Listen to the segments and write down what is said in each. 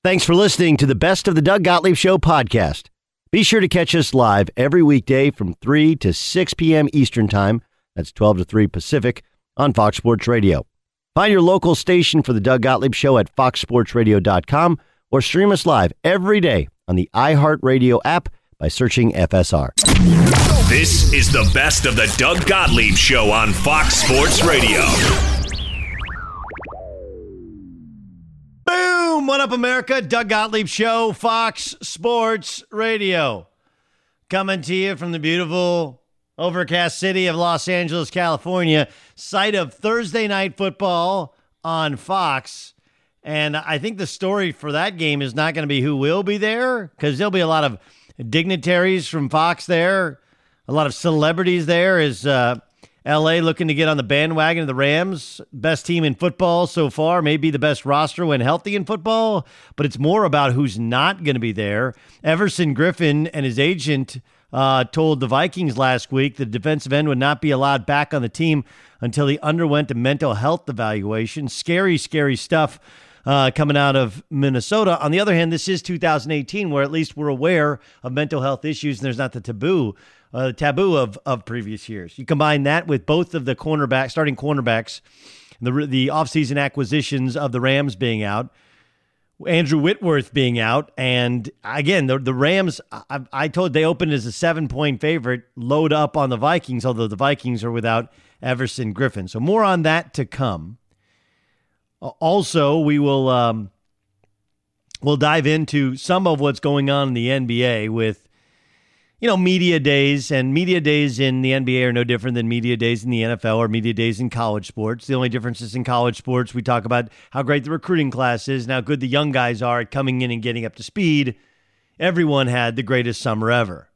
Thanks for listening to the Best of the Doug Gottlieb Show podcast. Be sure to catch us live every weekday from 3 to 6 p.m. Eastern Time. That's 12 to 3 Pacific on Fox Sports Radio. Find your local station for the Doug Gottlieb Show at foxsportsradio.com or stream us live every day on the iHeartRadio app by searching FSR. This is the Best of the Doug Gottlieb Show on Fox Sports Radio. Boom! What up, America? Doug Gottlieb Show, Fox Sports Radio. Coming to you from the beautiful, overcast city of Los Angeles, California, site of Thursday Night Football on Fox. And I think the story for that game is not going to be who will be there, because there'll be a lot of dignitaries from Fox there, a lot of celebrities there. Is L.A. looking to get on the bandwagon of the Rams? Best team in football so far, maybe the best roster when healthy in football, but it's more about who's not going to be there. Everson Griffin and his agent told the Vikings last week the defensive end would not be allowed back on the team until he underwent a mental health evaluation. Scary, scary stuff coming out of Minnesota. On the other hand, this is 2018, where at least we're aware of mental health issues and there's not the taboo of previous years. You combine that with both of the starting cornerbacks, the offseason acquisitions of the Rams being out, Andrew Whitworth being out, and again, the Rams, I told they opened as a 7-point favorite, load up on the Vikings, although the Vikings are without Everson Griffin. So more on that to come. Also, we will we'll dive into some of what's going on in the NBA with, media days, and media days in the NBA are no different than media days in the NFL or media days in college sports. The only difference is in college sports, we talk about how great the recruiting class is and how good the young guys are at coming in and getting up to speed. Everyone had the greatest summer ever.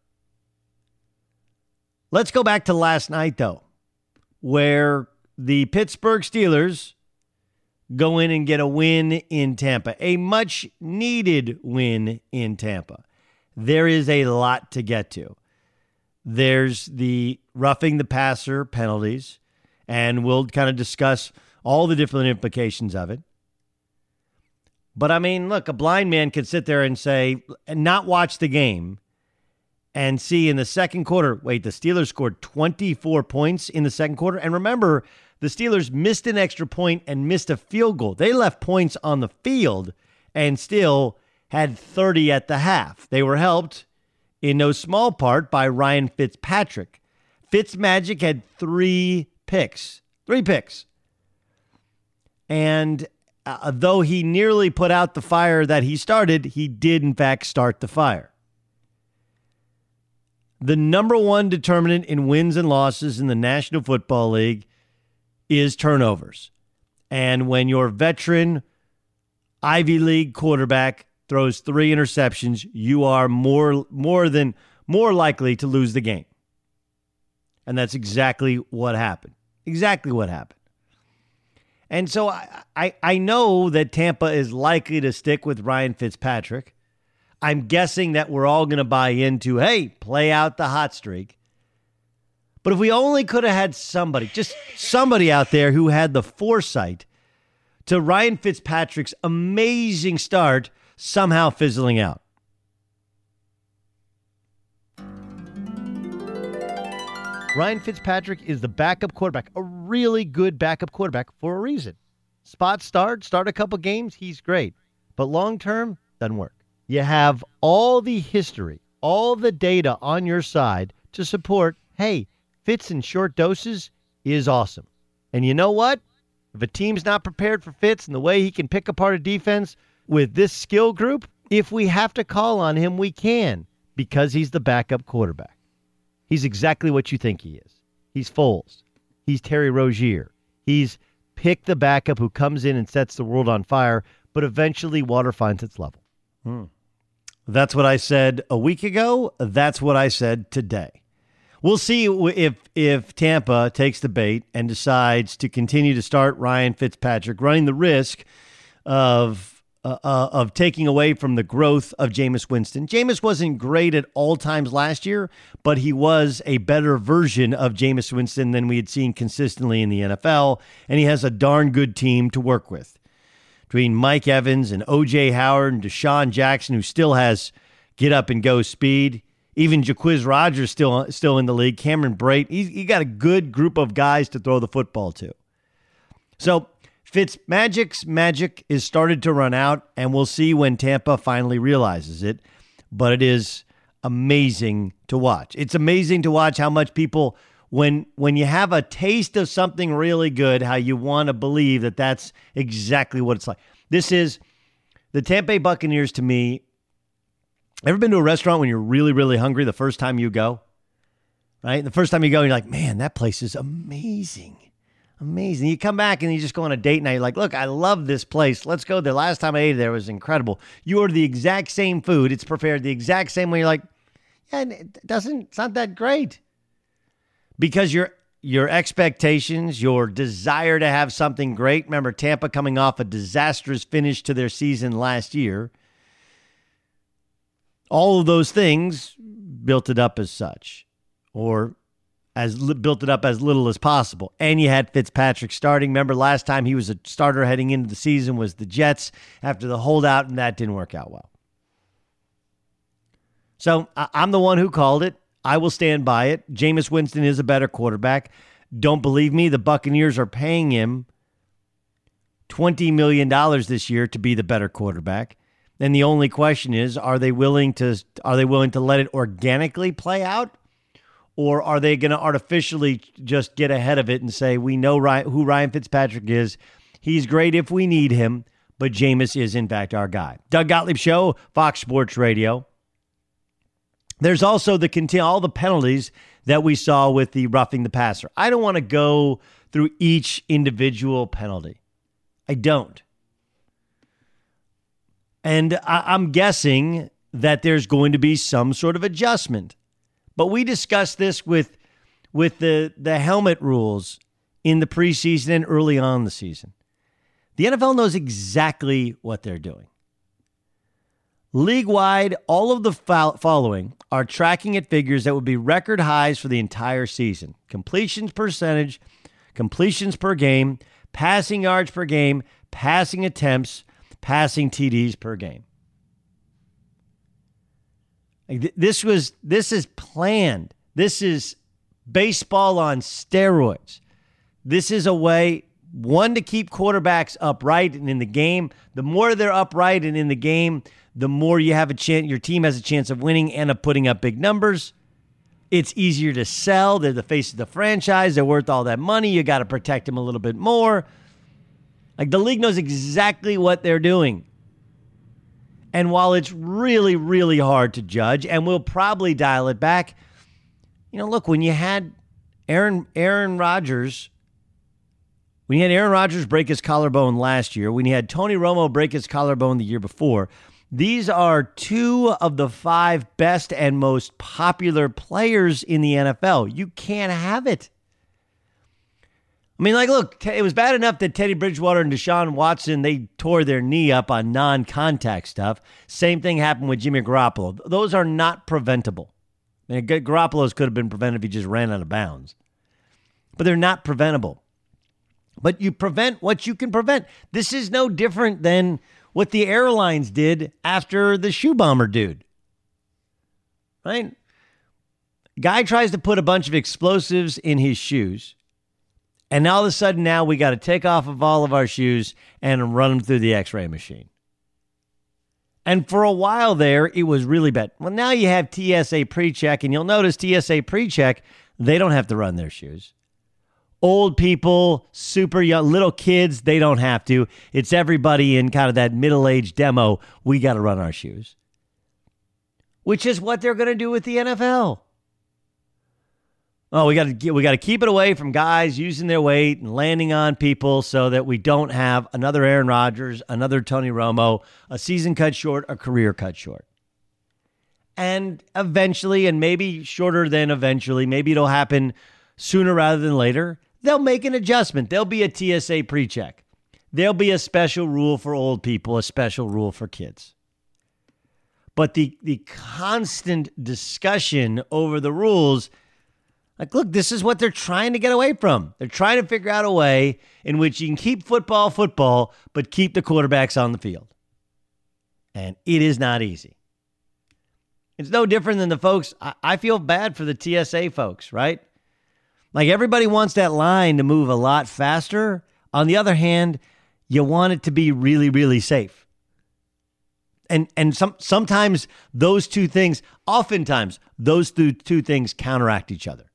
Let's go back to last night, though, where the Pittsburgh Steelers go in and get a win in Tampa, a much-needed win in Tampa. There is a lot to get to. There's the roughing the passer penalties, and we'll kind of discuss all the different implications of it. But, I mean, look, a blind man could sit there and say, and not watch the game and see in the second quarter, wait, the Steelers scored 24 points in the second quarter. And remember, the Steelers missed an extra point and missed a field goal. They left points on the field and still had 30 at the half. They were helped in no small part by Ryan Fitzpatrick. Fitzmagic had 3 picks. 3 picks. And though he nearly put out the fire that he started, he did in fact start the fire. The number one determinant in wins and losses in the National Football League is turnovers. And when your veteran Ivy League quarterback throws 3 interceptions, you are more likely to lose the game. And that's exactly what happened. Exactly what happened. And so I know that Tampa is likely to stick with Ryan Fitzpatrick. I'm guessing that we're all going to buy into, hey, play out the hot streak. But if we only could have had just somebody out there who had the foresight to Ryan Fitzpatrick's amazing start somehow fizzling out. Ryan Fitzpatrick is the backup quarterback, a really good backup quarterback for a reason. Start a couple games, he's great. But long-term, doesn't work. You have all the history, all the data on your side to support, hey, Fitz in short doses is awesome. And you know what? If a team's not prepared for Fitz and the way he can pick apart a defense with this skill group, if we have to call on him, we can, because he's the backup quarterback. He's exactly what you think he is. He's Foles. He's Terry Rozier. He's pick the backup who comes in and sets the world on fire, but eventually water finds its level. That's what I said a week ago. That's what I said today. We'll see if Tampa takes the bait and decides to continue to start Ryan Fitzpatrick, running the risk of taking away from the growth of Jameis Winston. Jameis wasn't great at all times last year, but he was a better version of Jameis Winston than we had seen consistently in the NFL, and he has a darn good team to work with. between Mike Evans and O.J. Howard and Deshaun Jackson, who still has get-up-and-go speed. Even Jacquizz Rodgers still in the league. Cameron Brate. He got a good group of guys to throw the football to. So Fitzmagic's magic is started to run out, and we'll see when Tampa finally realizes it. But it is amazing to watch. It's amazing to watch how much people, when you have a taste of something really good, how you want to believe that that's exactly what it's like. This is the Tampa Bay Buccaneers to me. Ever been to a restaurant when you're really, really hungry the first time you go? Right? The first time you go, you're like, man, that place is amazing. Amazing. You come back and you just go on a date night. You're like, look, I love this place. Let's go there. Last time I ate there was incredible. You order the exact same food. It's prepared the exact same way. You're like, yeah, it's not that great. Because your expectations, your desire to have something great. Remember, Tampa coming off a disastrous finish to their season last year. All of those things built it up as such, or built it up as little as possible. And you had Fitzpatrick starting. Remember, last time he was a starter heading into the season was the Jets after the holdout, and that didn't work out well. So I'm the one who called it. I will stand by it. Jameis Winston is a better quarterback. Don't believe me? The Buccaneers are paying him $20 million this year to be the better quarterback. And the only question is, are they willing to let it organically play out? Or are they going to artificially just get ahead of it and say, we know who Ryan Fitzpatrick is. He's great if we need him, but Jameis is, in fact, our guy. Doug Gottlieb Show, Fox Sports Radio. There's also all the penalties that we saw with the roughing the passer. I don't want to go through each individual penalty. I don't. And I'm guessing that there's going to be some sort of adjustment. But we discussed this with the helmet rules in the preseason and early on in the season. The NFL knows exactly what they're doing. League-wide, all of the following are tracking at figures that would be record highs for the entire season. Completions percentage, completions per game, passing yards per game, passing attempts, passing TDs per game. This is planned. This is baseball on steroids. This is a way, one, to keep quarterbacks upright and in the game. The more they're upright and in the game, the more you have a chance. Your team has a chance of winning and of putting up big numbers. It's easier to sell. They're the face of the franchise. They're worth all that money. You got to protect them a little bit more. Like, the league knows exactly what they're doing. And while it's really, really hard to judge, and we'll probably dial it back, look, when you had Aaron Rodgers break his collarbone last year, when you had Tony Romo break his collarbone the year before, these are two of the 5 best and most popular players in the NFL. You can't have it. I mean, look, it was bad enough that Teddy Bridgewater and Deshaun Watson, they tore their knee up on non-contact stuff. Same thing happened with Jimmy Garoppolo. Those are not preventable. I mean, Garoppolo's could have been prevented if he just ran out of bounds. But they're not preventable. But you prevent what you can prevent. This is no different than what the airlines did after the shoe bomber dude. Right? Guy tries to put a bunch of explosives in his shoes. And all of a sudden now we got to take off of all of our shoes and run them through the x-ray machine. And for a while there, it was really bad. Well, now you have TSA PreCheck, and you'll notice TSA PreCheck, they don't have to run their shoes. Old people, super young, little kids, they don't have to. It's everybody in kind of that middle-aged demo. We got to run our shoes. Which is what they're going to do with the NFL. Oh, we got to keep it away from guys using their weight and landing on people so that we don't have another Aaron Rodgers, another Tony Romo, a season cut short, a career cut short. And eventually, and maybe shorter than eventually, maybe it'll happen sooner rather than later, they'll make an adjustment. There'll be a TSA PreCheck. There'll be a special rule for old people, a special rule for kids. But the constant discussion over the rules, Like, look, this is what they're trying to get away from. They're trying to figure out a way in which you can keep football, but keep the quarterbacks on the field. And it is not easy. It's no different than the folks. I feel bad for the TSA folks, right? Like, everybody wants that line to move a lot faster. On the other hand, you want it to be really, really safe. And sometimes those two things, oftentimes, those two things counteract each other.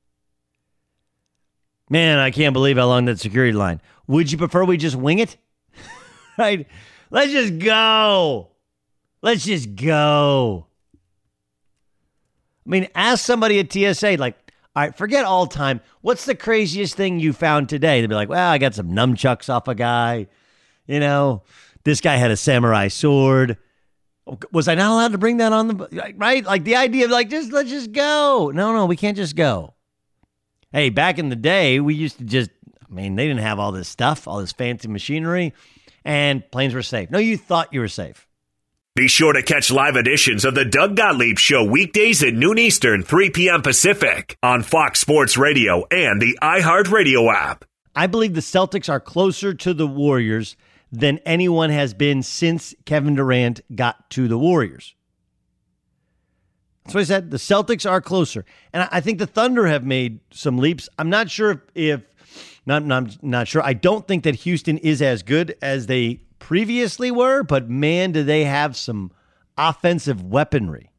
Man, I can't believe how long that security line. Would you prefer we just wing it? Right? Let's just go. Let's just go. I mean, ask somebody at TSA, like, all right, forget all time. What's the craziest thing you found today? They'd be like, well, I got some nunchucks off a guy. You know, this guy had a samurai sword. Was I not allowed to bring that on the, right? Like the idea of like, let's just go. No, we can't just go. Hey, back in the day, we used to they didn't have all this stuff, all this fancy machinery, and planes were safe. No, you thought you were safe. Be sure to catch live editions of the Doug Gottlieb Show weekdays at noon Eastern, 3 p.m. Pacific on Fox Sports Radio and the iHeartRadio app. I believe the Celtics are closer to the Warriors than anyone has been since Kevin Durant got to the Warriors. That's what I said. The Celtics are closer. And I think the Thunder have made some leaps. I'm not sure not sure. I don't think that Houston is as good as they previously were, but man, do they have some offensive weaponry.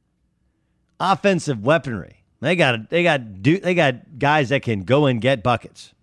They got guys that can go and get buckets.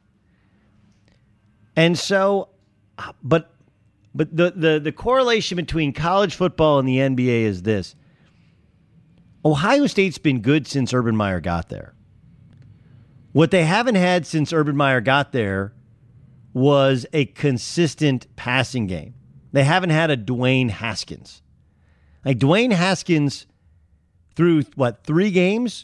And so, but the correlation between college football and the NBA is this. Ohio State's been good since Urban Meyer got there. What they haven't had since Urban Meyer got there was a consistent passing game. They haven't had a Dwayne Haskins. Like Dwayne Haskins through 3 games,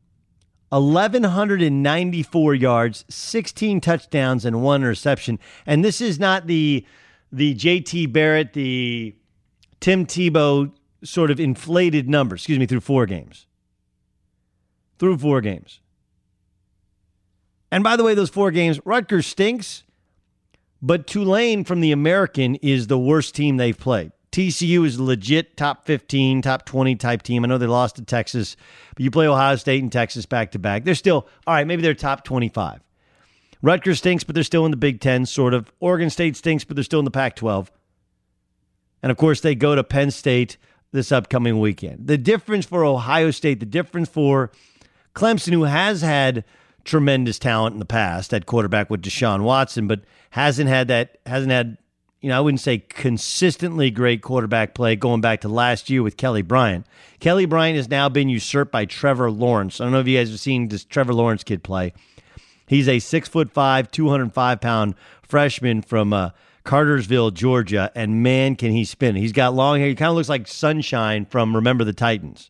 1,194 yards, 16 touchdowns, and 1 interception. And this is not the J.T. Barrett, the Tim Tebow sort of inflated numbers, through 4 games. Through 4 games. And by the way, those 4 games, Rutgers stinks, but Tulane from the American is the worst team they've played. TCU is a legit top 15, top 20 type team. I know they lost to Texas, but you play Ohio State and Texas back to back. They're still, all right, maybe they're top 25. Rutgers stinks, but they're still in the Big Ten, sort of. Oregon State stinks, but they're still in the Pac-12. And of course, they go to Penn State this upcoming weekend. The difference for Ohio State, the difference for Clemson, who has had tremendous talent in the past at quarterback with Deshaun Watson, but hasn't had, I wouldn't say consistently great quarterback play going back to last year with Kelly Bryant. Kelly Bryant has now been usurped by Trevor Lawrence. I don't know if you guys have seen this Trevor Lawrence kid play. He's a 6'5", 205-pound freshman from Cartersville, Georgia, and man, can he spin. He's got long hair. He kind of looks like Sunshine from Remember the Titans.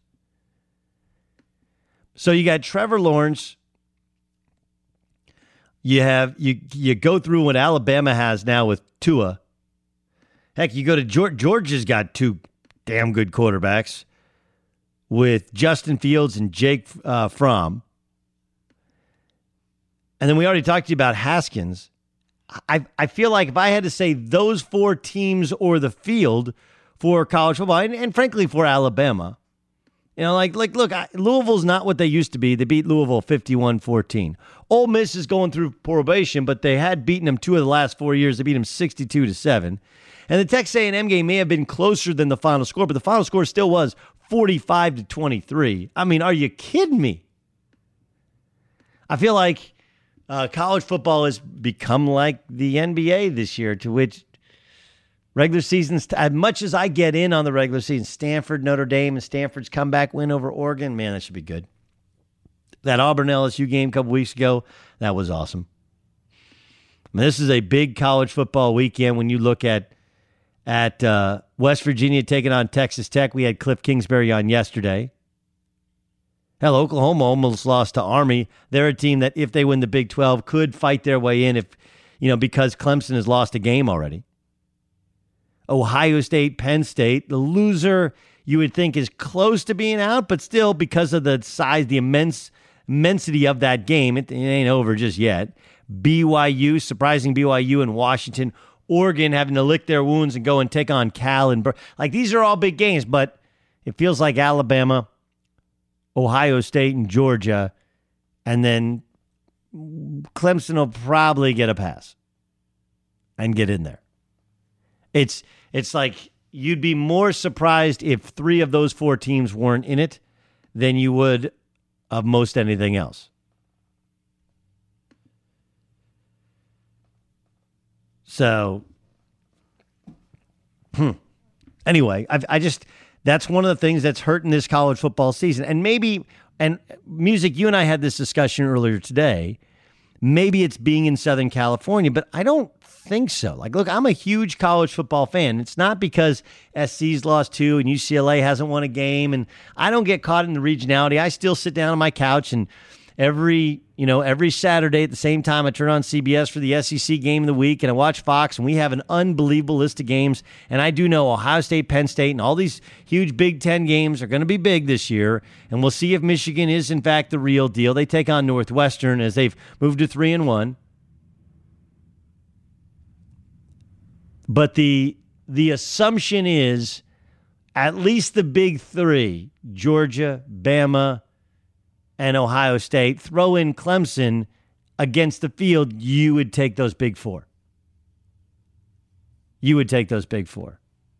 So you got Trevor Lawrence. You go through what Alabama has now with Tua. Heck, you go to Georgia's got 2 damn good quarterbacks with Justin Fields and Jake Fromm. And then we already talked to you about Haskins. I feel like if I had to say those 4 teams or the field for college football, and frankly for Alabama, look, Louisville's not what they used to be. They beat Louisville 51-14. Ole Miss is going through probation, but they had beaten them 2 of the last 4 years. They beat them 62-7. And the Texas A&M game may have been closer than the final score, but the final score still was 45-23. I mean, are you kidding me? I feel like college football has become like the NBA this year, to which regular seasons, as much as I get in on the regular season, Stanford, Notre Dame, and Stanford's comeback win over Oregon, man, that should be good. That Auburn LSU game a couple weeks ago, that was awesome. I mean, this is a big college football weekend when you look at West Virginia taking on Texas Tech. We had Cliff Kingsbury on yesterday. Hell, Oklahoma almost lost to Army. They're a team that, if they win the Big 12, could fight their way in because Clemson has lost a game already. Ohio State, Penn State, the loser you would think is close to being out, but still, because of the size, the immense immensity of that game, it ain't over just yet. BYU, surprising BYU and Washington. Oregon having to lick their wounds and go and take on Cal and like these are all big games, but it feels like Alabama, Ohio State, and Georgia, and then Clemson will probably get a pass and get in there. It's like you'd be more surprised if 3 of those 4 teams weren't in it than you would of most anything else. So, anyway, I just, that's one of the things that's hurting this college football season. And maybe, and Music, you and I had this discussion earlier today, maybe it's being in Southern California, but I don't think so. Like, look, I'm a huge college football fan. It's not because SC's lost 2 and UCLA hasn't won a game, and I don't get caught in the regionality. I still sit down on my couch and every Saturday at the same time, I turn on CBS for the SEC game of the week, and I watch Fox, and we have an unbelievable list of games. And I do know Ohio State, Penn State, and all these huge Big Ten games are going to be big this year. And we'll see if Michigan is, in fact, the real deal. They take on Northwestern as they've moved to 3-1. But the assumption is at least the big 3, Georgia, Bama, and Ohio State, throw in Clemson against the field, you would take those big 4. You would take those big 4.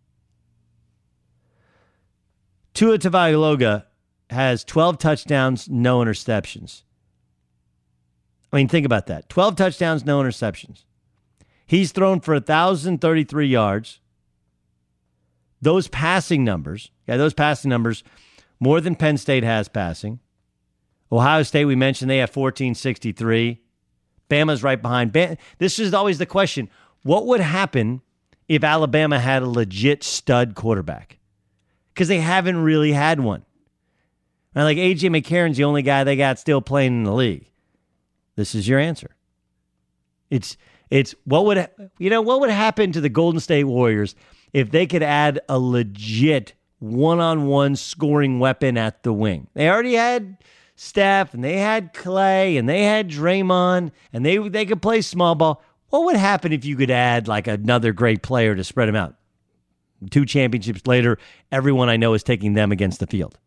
Tua Tagovailoa has 12 touchdowns, no interceptions. I mean, think about that. 12 touchdowns, no interceptions. He's thrown for 1,033 yards. Those passing numbers, more than Penn State has passing. Ohio State, we mentioned, they have 1,463. Bama's right behind. This is always the question. What would happen if Alabama had a legit stud quarterback? Because they haven't really had one. Now, like A.J. McCarron's the only guy they got still playing in the league. This is your answer. It's what would happen to the Golden State Warriors if they could add a legit one-on-one scoring weapon at the wing? They already had Steph, and they had Clay, and they had Draymond, and they could play small ball. What would happen if you could add like another great player to spread them out? 2 championships later, everyone I know is taking them against the field.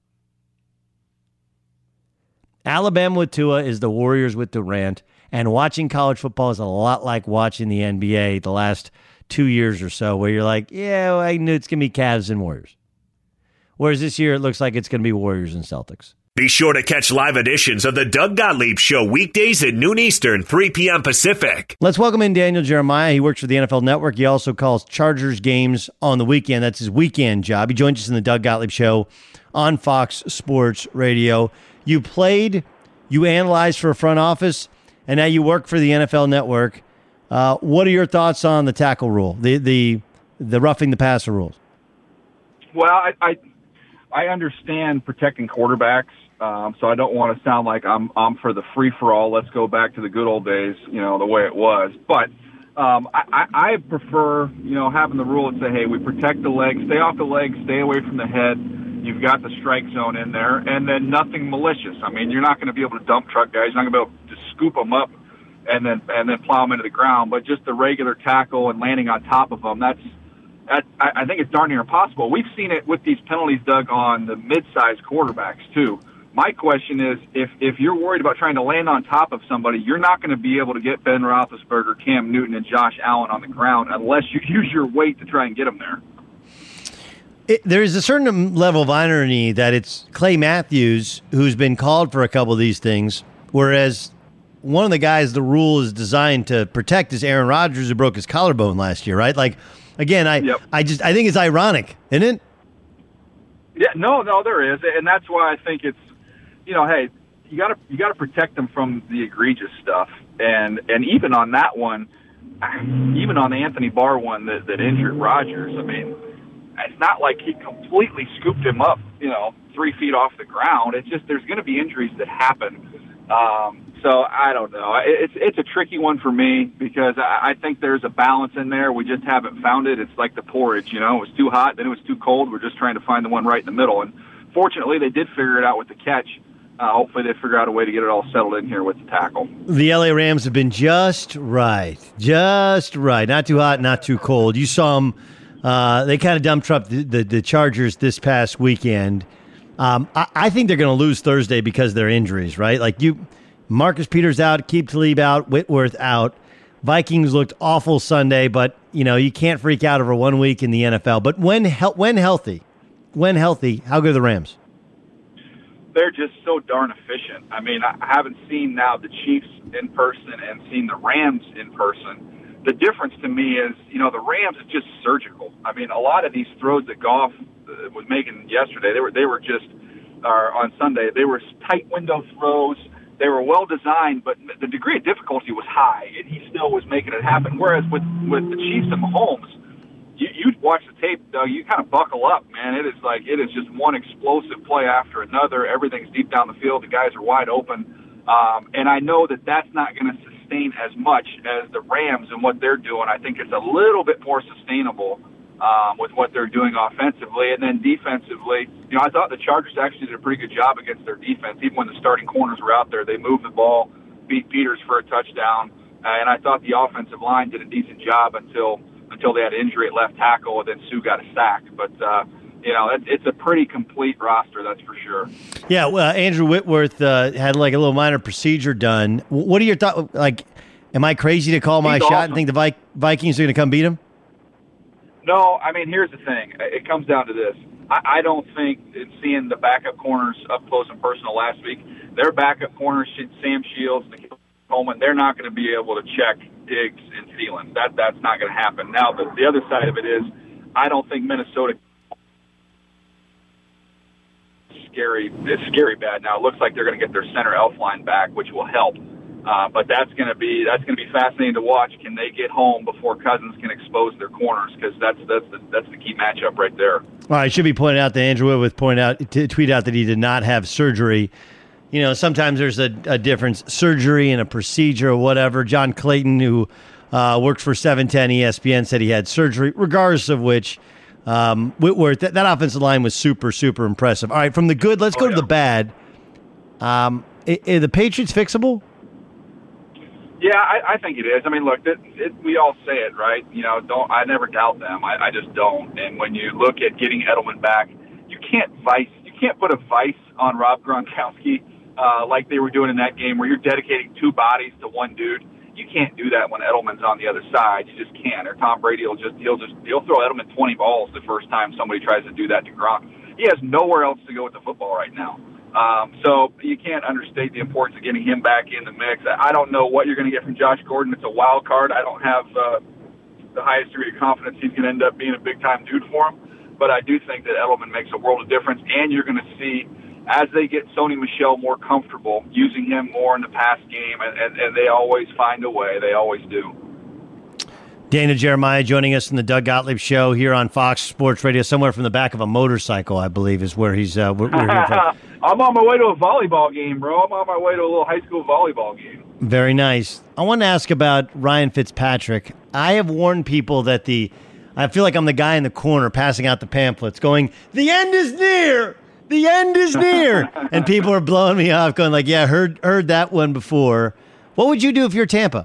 Alabama with Tua is the Warriors with Durant, and watching college football is a lot like watching the NBA the last 2 years or so, where you're like, yeah, well, I knew it's going to be Cavs and Warriors. Whereas this year, it looks like it's going to be Warriors and Celtics. Be sure to catch live editions of the Doug Gottlieb Show weekdays at noon Eastern, 3 p.m. Pacific. Let's welcome in Daniel Jeremiah. He works for the NFL Network. He also calls Chargers games on the weekend. That's his weekend job. He joins us in the Doug Gottlieb Show on Fox Sports Radio. You played, you analyzed for a front office, and now you work for the NFL Network. What are your thoughts on the tackle rule, the roughing the passer rules? Well, I understand protecting quarterbacks, so I don't want to sound like I'm for the free-for-all, let's go back to the good old days, the way it was. But I prefer, having the rule that say, hey, we protect the legs, stay off the legs, stay away from the head. You've got the strike zone in there, and then nothing malicious. I mean, you're not going to be able to dump truck guys. You're not going to be able to scoop them up and then plow them into the ground. But just the regular tackle and landing on top of them, I think it's darn near impossible. We've seen it with these penalties, Doug, on the mid-sized quarterbacks, too. My question is, if you're worried about trying to land on top of somebody, you're not going to be able to get Ben Roethlisberger, Cam Newton, and Josh Allen on the ground unless you use your weight to try and get them there. There is a certain level of irony that it's Clay Matthews who's been called for a couple of these things, whereas one of the guys the rule is designed to protect is Aaron Rodgers, who broke his collarbone last year, right? Like, again, I think it's ironic, isn't it? Yeah, no, there is, and that's why I think it's, hey, you gotta protect them from the egregious stuff, and even on that one, even on the Anthony Barr one that injured Rodgers, I mean, it's not like he completely scooped him up, 3 feet off the ground. It's just there's going to be injuries that happen. So I don't know. It's a tricky one for me because I think there's a balance in there. We just haven't found it. It's like the porridge, it was too hot, then it was too cold. We're just trying to find the one right in the middle. And fortunately, they did figure it out with the catch hopefully they figure out a way to get it all settled in here with the tackle. The LA Rams have been just right. Not too hot, not too cold. You saw them. They kind of dump trucked the Chargers this past weekend. I think they're going to lose Thursday because of their injuries, right? Like Marcus Peters out, Keith Talib out, Whitworth out. Vikings looked awful Sunday, but you can't freak out over 1 week in the NFL. But when healthy, how good are the Rams? They're just so darn efficient. I mean, I haven't seen now the Chiefs in person and seen the Rams in person. The difference to me is, the Rams is just surgical. I mean, a lot of these throws that Goff was making yesterday, they were just, on Sunday, they were tight window throws. They were well designed, but the degree of difficulty was high, and he still was making it happen. Whereas with the Chiefs and Mahomes, you watch the tape, Doug, you kind of buckle up, man. It is just one explosive play after another. Everything's deep down the field. The guys are wide open. And I know that that's not going to sustain as much as the Rams and what they're doing. I think it's a little bit more sustainable with what they're doing offensively. And then defensively, I thought the Chargers actually did a pretty good job against their defense. Even when the starting corners were out there, they moved the ball, beat Peters for a touchdown. And I thought the offensive line did a decent job until they had injury at left tackle, and then Sue got a sack. But, it's a pretty complete roster, that's for sure. Yeah, well, Andrew Whitworth had like a little minor procedure done. What are your thoughts? Like, am I crazy to call my shot and think the Vikings are going to come beat him? No, I mean, here's the thing. It comes down to this. I don't think, seeing the backup corners up close and personal last week, their backup corners, Sam Shields, Nikhil Coleman, they're not going to be able to check Diggs and Thielen. That's not going to happen. Now, the other side of it is, I don't think Minnesota is scary bad. Now, it looks like they're going to get their center Elflein back, which will help. But that's going to be fascinating to watch. Can they get home before Cousins can expose their corners? Because that's the key matchup right there. All right, it should be pointed out that Andrew Whitworth tweeted out that he did not have surgery. Sometimes there's a difference, surgery and a procedure or whatever. John Clayton, who works for 710 ESPN, said he had surgery. Regardless of which, Whitworth, that offensive line was super, super impressive. All right, from the good, let's go to the bad. Are the Patriots fixable? Yeah, I think it is. I mean, look, we all say it, right? I never doubt them. I just don't. And when you look at getting Edelman back, you can't put a vice on Rob Gronkowski like they were doing in that game where you're dedicating two bodies to one dude. You can't do that when Edelman's on the other side. You just can't. Or Tom Brady he'll throw Edelman 20 balls the first time somebody tries to do that to Gronk. He has nowhere else to go with the football right now. So you can't understate the importance of getting him back in the mix. I don't know what you're going to get from Josh Gordon. It's a wild card. I don't have the highest degree of confidence he's going to end up being a big-time dude for him. But I do think that Edelman makes a world of difference, and you're going to see, as they get Sony Michel more comfortable, using him more in the pass game, and they always find a way. They always do. Dana Jeremiah joining us in the Doug Gottlieb Show here on Fox Sports Radio, somewhere from the back of a motorcycle, I believe, is where he's we're here from. I'm on my way to a volleyball game, bro. I'm on my way to a little high school volleyball game. Very nice. I want to ask about Ryan Fitzpatrick. I have warned people that I feel like I'm the guy in the corner passing out the pamphlets going, the end is near! The end is near! And people are blowing me off going like, yeah, heard that one before. What would you do if you're Tampa?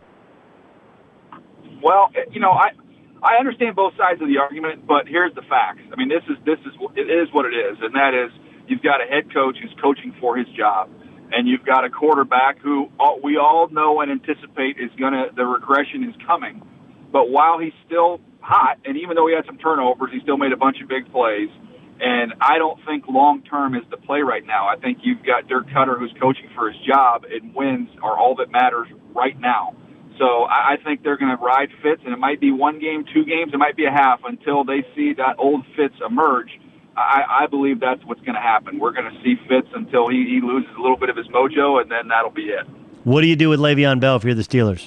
Well, I understand both sides of the argument, but here's the facts. I mean, it is what it is, and that is you've got a head coach who's coaching for his job, and you've got a quarterback who we all know and anticipate the regression is coming. But while he's still hot, and even though he had some turnovers, he still made a bunch of big plays. And I don't think long-term is the play right now. I think you've got Dirk Cutter who's coaching for his job, and wins are all that matters right now. So I think they're going to ride Fitz, and it might be 1 game, 2 games, it might be a half until they see that old Fitz emerge. I believe that's what's going to happen. We're going to see Fitz until he loses a little bit of his mojo, and then that'll be it. What do you do with Le'Veon Bell if you're the Steelers?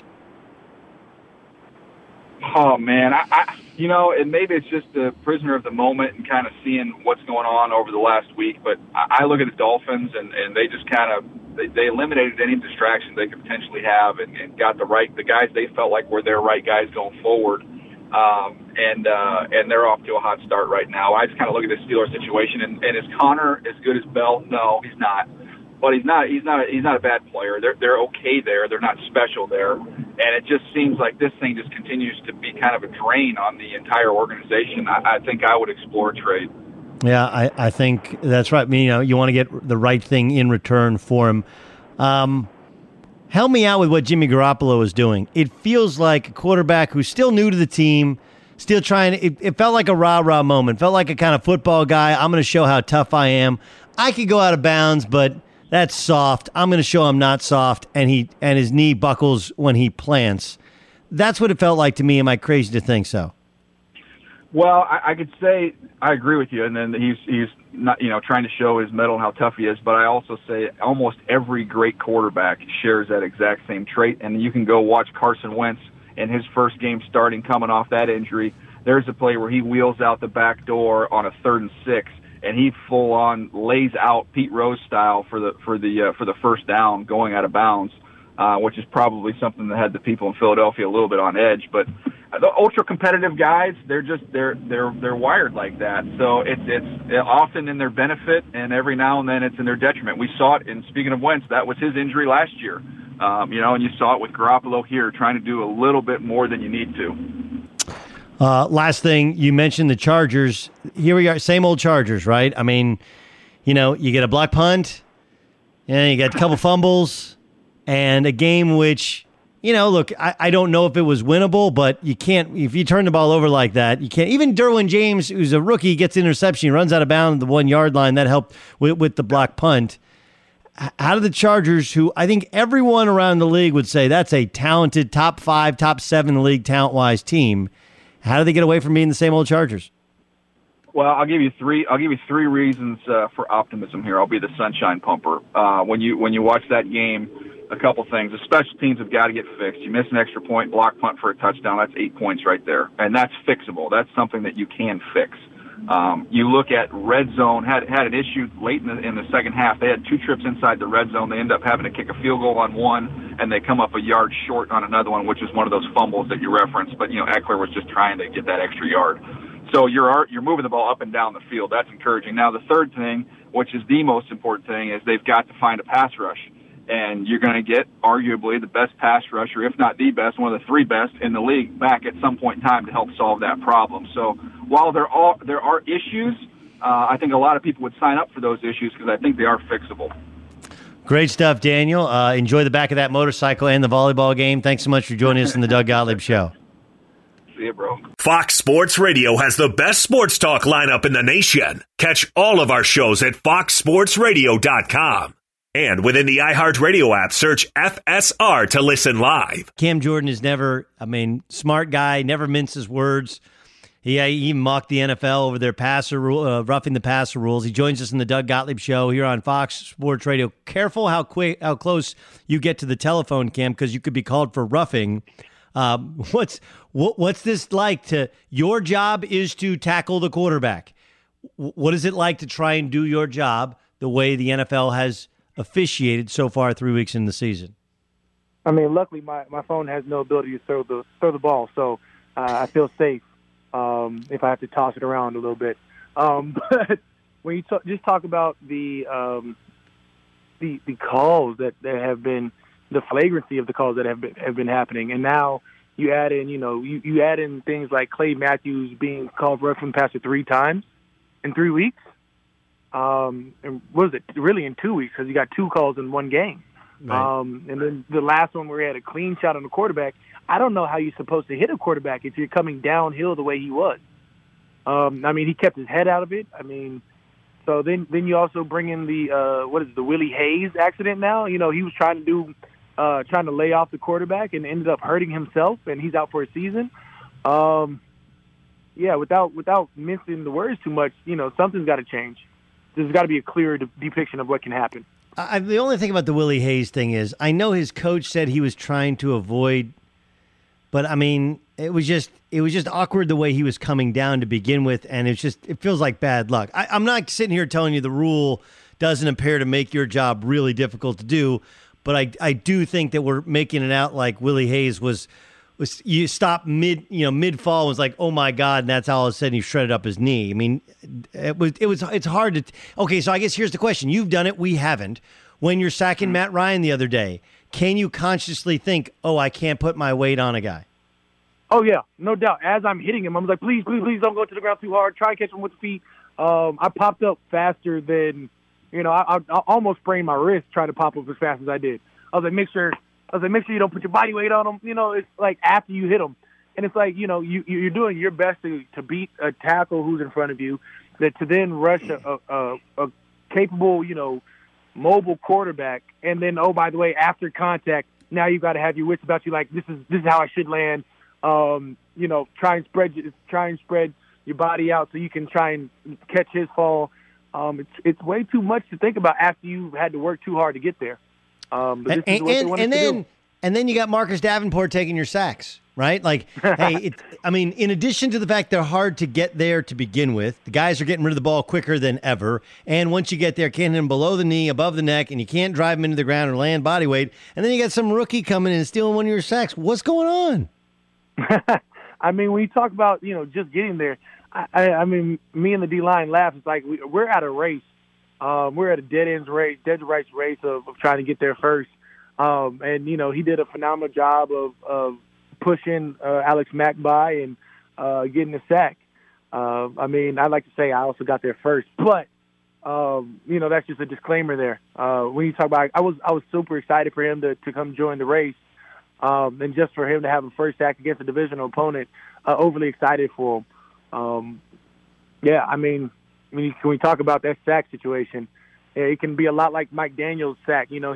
Oh, man. And maybe it's just a prisoner of the moment and kind of seeing what's going on over the last week. But I look at the Dolphins, and they just kind of they eliminated any distractions they could potentially have and got the guys they felt like were their right guys going forward. And they're off to a hot start right now. I just kind of look at the Steelers situation, and is Connor as good as Bell? No, he's not. but he's not a bad player. They're okay there. They're not special there, and it just seems like this thing just continues to be kind of a drain on the entire organization. I think I would explore trade. Yeah, I think that's right. I mean, you want to get the right thing in return for him. Help me out with what Jimmy Garoppolo is doing. It feels like a quarterback who's still new to the team, still trying. It felt like a rah-rah moment. Felt like a kind of football guy. I'm going to show how tough I am. I could go out of bounds, but that's soft. I'm going to show I'm not soft, and his knee buckles when he plants. That's what it felt like to me. Am I crazy to think so? Well, I could say I agree with you, and then he's not trying to show his mettle and how tough he is. But I also say almost every great quarterback shares that exact same trait. And you can go watch Carson Wentz in his first game starting, coming off that injury. There's a play where he wheels out the back door on a 3rd and 6, and he full on lays out Pete Rose style for the first down, going out of bounds, which is probably something that had the people in Philadelphia a little bit on edge. But the ultra competitive guys, they're wired like that. So it's often in their benefit, and every now and then it's in their detriment. We saw it in, speaking of Wentz, that was his injury last year. And you saw it with Garoppolo here, trying to do a little bit more than you need to. Last thing, you mentioned the Chargers. Here we are, same old Chargers, right? I mean, you get a block punt, and you got a couple fumbles, and a game which, look, I don't know if it was winnable, but you can't, if you turn the ball over like that, you can't. Even Derwin James, who's a rookie, gets an interception, he runs out of bounds at the 1 yard line. That helped with the block punt. How do the Chargers, who I think everyone around the league would say that's a talented top 5, top 7 league talent-wise team, how do they get away from being the same old Chargers? Well, I'll give you three reasons for optimism here. I'll be the sunshine pumper. When you watch that game, a couple things. The special teams have got to get fixed. You miss an extra point, block punt for a touchdown. That's 8 points right there, and that's fixable. That's something that you can fix. You look at red zone, had an issue late in the second half. They had 2 trips inside the red zone. They end up having to kick a field goal on one, and they come up a yard short on another one, which is one of those fumbles that you referenced. But Eckler was just trying to get that extra yard. So you're moving the ball up and down the field. That's encouraging. Now the third thing, which is the most important thing, is they've got to find a pass rush. And you're going to get arguably the best pass rusher, if not the best, one of the 3 best in the league, back at some point in time to help solve that problem. So while there are issues, I think a lot of people would sign up for those issues because I think they are fixable. Great stuff, Daniel. Enjoy the back of that motorcycle and the volleyball game. Thanks so much for joining us in the Doug Gottlieb Show. See you, bro. Fox Sports Radio has the best sports talk lineup in the nation. Catch all of our shows at foxsportsradio.com. And within the iHeartRadio app, search FSR to listen live. Cam Jordan is never, smart guy, never minces words. He mocked the NFL over their roughing the passer rules. He joins us in the Doug Gottlieb Show here on Fox Sports Radio. Careful how close you get to the telephone, Cam, because you could be called for roughing. What's this like? Your job is to tackle the quarterback. What is it like to try and do your job the way the NFL has officiated so far 3 weeks in the season? Luckily my phone has no ability to throw the ball, so I feel safe if I have to toss it around a little bit. But when you just talk about the calls that have been, the flagrancy of the calls that have been happening, and now you add in you add in things like Clay Matthews being called roughing the passer 3 times in 3 weeks. And what was it? Really in 2 weeks, because you got 2 calls in 1 game. Right. And then the last one where he had a clean shot on the quarterback. I don't know how you're supposed to hit a quarterback if you're coming downhill the way he was. He kept his head out of it. So then you also bring in the Willie Hayes accident now. He was trying to lay off the quarterback and ended up hurting himself, and he's out for a season. Without mincing the words too much, something's got to change. There's got to be a clear depiction of what can happen. The only thing about the Willie Hayes thing is I know his coach said he was trying to avoid, but it was just awkward the way he was coming down to begin with, and it feels like bad luck. I'm not sitting here telling you the rule doesn't appear to make your job really difficult to do, but I do think that we're making it out like Willie Hayes was you stopped mid fall, was like, oh my God, and that's how all of a sudden he shredded up his knee. It's hard to. Okay, so I guess here's the question: you've done it, we haven't. when you're sacking Matt Ryan the other day, can you consciously think, oh, I can't put my weight on a guy? Oh, yeah, no doubt. As I'm hitting him, I'm like, please, please, please don't go to the ground too hard. Try to catch him with the feet. I popped up faster than, I almost sprained my wrist trying to pop up as fast as I did. I was like, make sure you don't put your body weight on him. It's like after you hit him. And it's like, you're doing your best to beat a tackle who's in front of you, to then rush a capable, mobile quarterback. And then, oh, by the way, after contact, now you've got to have your wits about you. Like, this is how I should land. Try and spread your body out so you can try and catch his fall. It's way too much to think about after you've had to work too hard to get there. But and then you got Marcus Davenport taking your sacks, right? Like, hey, in addition to the fact they're hard to get there to begin with, the guys are getting rid of the ball quicker than ever. And once you get there, can't hit them below the knee, above the neck, and you can't drive them into the ground or land body weight. And then you got some rookie coming in and stealing one of your sacks. What's going on? When you talk about, just getting there, me and the D-line laugh. It's like we're at a race. We're at a dead race of trying to get there first. And he did a phenomenal job of pushing Alex Mack by and getting the sack. I'd like to say I also got there first, but that's just a disclaimer there. When you talk about, I was super excited for him to come join the race, and just for him to have a first sack against a divisional opponent, overly excited for him. When we talk about that sack situation, it can be a lot like Mike Daniels' sack. Who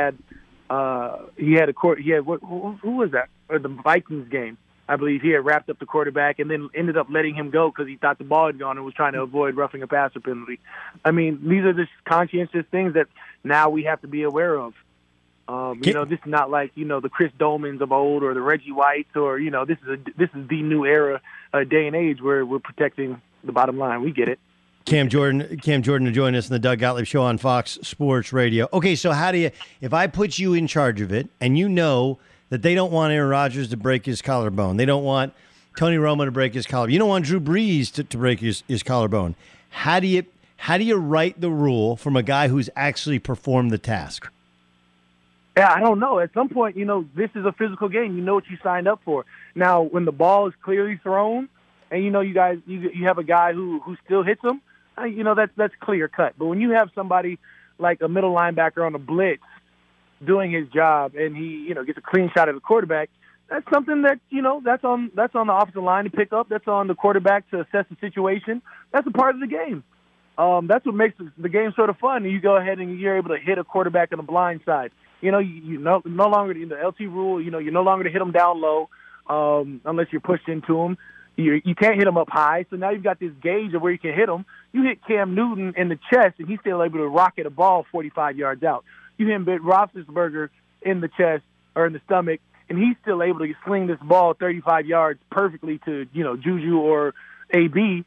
was that? Or the Vikings game, I believe. He had wrapped up the quarterback and then ended up letting him go because he thought the ball had gone and was trying to avoid roughing a passer penalty. These are just conscientious things that now we have to be aware of. This is not like, the Chris Dolmans of old or the Reggie Whites or, this is the new era, day and age where we're protecting the bottom line. We get it. Cam Jordan to join us in the Doug Gottlieb Show on Fox Sports Radio. Okay, so if I put you in charge of it and you know that they don't want Aaron Rodgers to break his collarbone, they don't want Tony Romo to break his collarbone, you don't want Drew Brees to break his collarbone, how do you write the rule from a guy who's actually performed the task? Yeah, I don't know. At some point, this is a physical game. You know what you signed up for. Now, when the ball is clearly thrown and, you have a guy who still hits them, that's clear cut. But when you have somebody like a middle linebacker on a blitz doing his job and he, gets a clean shot at the quarterback, that's something that, that's on the offensive line to pick up. That's on the quarterback to assess the situation. That's a part of the game. That's what makes the game sort of fun. You go ahead and you're able to hit a quarterback on the blind side. No longer in the LT rule, you're no longer to hit them down low unless you're pushed into them. You can't hit them up high, so now you've got this gauge of where you can hit them. You hit Cam Newton in the chest, and he's still able to rocket a ball 45 yards out. You hit Ben Roethlisberger in the chest or in the stomach, and he's still able to sling this ball 35 yards perfectly to, Juju or AB.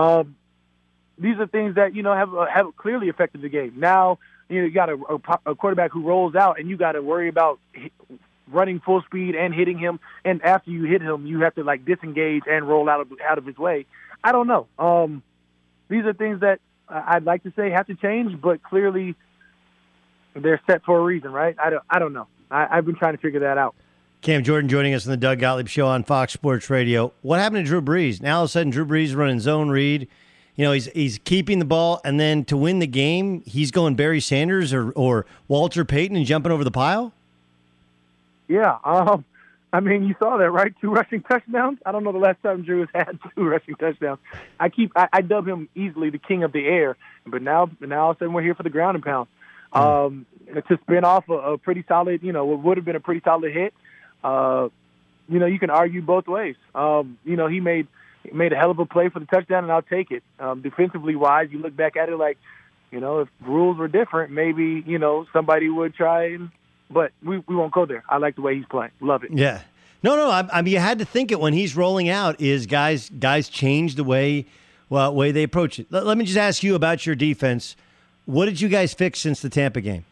These are things that, have clearly affected the game. Now, you got a quarterback who rolls out, and you got to worry about running full speed and hitting him. And after you hit him, you have to disengage and roll out of his way. I don't know. These are things that I'd like to say have to change, but clearly they're set for a reason, right? I don't know. I've been trying to figure that out. Cam Jordan joining us on the Doug Gottlieb Show on Fox Sports Radio. What happened to Drew Brees? Now all of a sudden Drew Brees running zone read. He's keeping the ball, and then to win the game, he's going Barry Sanders or Walter Payton and jumping over the pile? Yeah. You saw that, right? 2 rushing touchdowns. I don't know the last time Drew has had 2 rushing touchdowns. I dub him easily the king of the air, but now all of a sudden we're here for the ground and pound. To spin off a pretty solid, what would have been a pretty solid hit, you can argue both ways. He made a hell of a play for the touchdown, and I'll take it. Defensively wise, you look back at it like, if rules were different, maybe, somebody would try but we won't go there. I like the way he's playing. Love it. Yeah. No. You had to think it when he's rolling out is guys change the way they approach it. Let me just ask you about your defense. What did you guys fix since the Tampa game?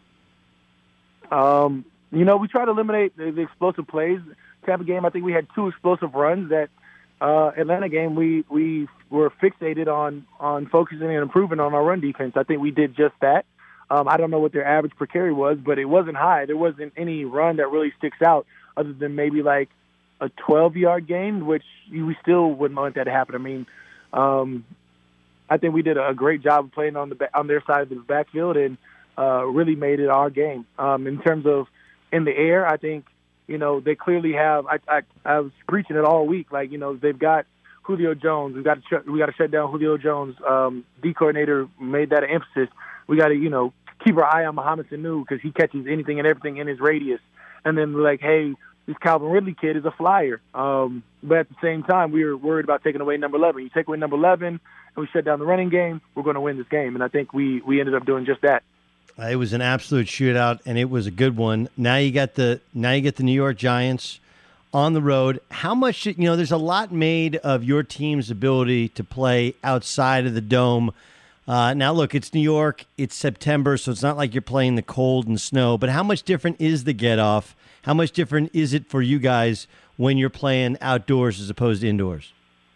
We try to eliminate the explosive plays. Tampa game, I think we had 2 explosive runs. That Atlanta game, we were fixated on focusing and improving on our run defense. I think we did just that. I don't know what their average per carry was, but it wasn't high. There wasn't any run that really sticks out other than maybe like a 12-yard gain, which we still wouldn't want that to happen. I mean, I think we did a great job of playing on their side of the backfield and really made it our game. In terms of in the air, I think, they clearly have. I was preaching it all week. Like, they've got Julio Jones. We got to shut down Julio Jones. D coordinator made that an emphasis. We got to keep our eye on Mohamed Sanu because he catches anything and everything in his radius. And then like, hey, this Calvin Ridley kid is a flyer. But at the same time, we were worried about taking away number 11. You take away number 11 and we shut down the running game, we're going to win this game. And I think we ended up doing just that. It was an absolute shootout, and it was a good one. Now you get the New York Giants on the road. How much, there's a lot made of your team's ability to play outside of the dome. Now, look, it's New York. It's September, so it's not like you're playing the cold and snow. But how much different is the get-off? How much different is it for you guys when you're playing outdoors as opposed to indoors?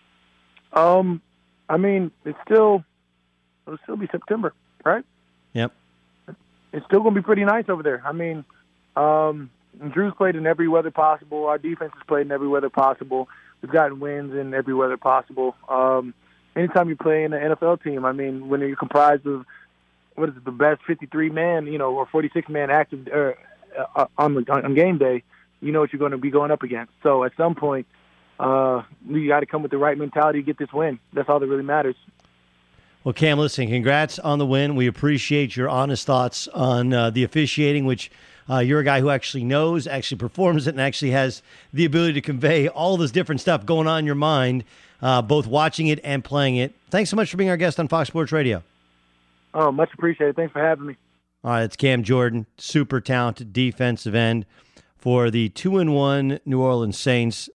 I mean, it'll still be September, right? Yep. It's still going to be pretty nice over there. I mean, Drew's played in every weather possible. Our defense has played in every weather possible. We've gotten wins in every weather possible. Anytime you play in an NFL team, I mean, when you're comprised of, the best 53-man, or 46-man active on game day, you know what you're going to be going up against. So at some point, you got to come with the right mentality to get this win. That's all that really matters. Well, Cam, listen, congrats on the win. We appreciate your honest thoughts on the officiating, which you're a guy who actually knows, actually performs it, and actually has the ability to convey all this different stuff going on in your mind, both watching it and playing it. Thanks so much for being our guest on Fox Sports Radio. Oh, much appreciated. Thanks for having me. All right, it's Cam Jordan, super talented defensive end for the 2-1 New Orleans Saints.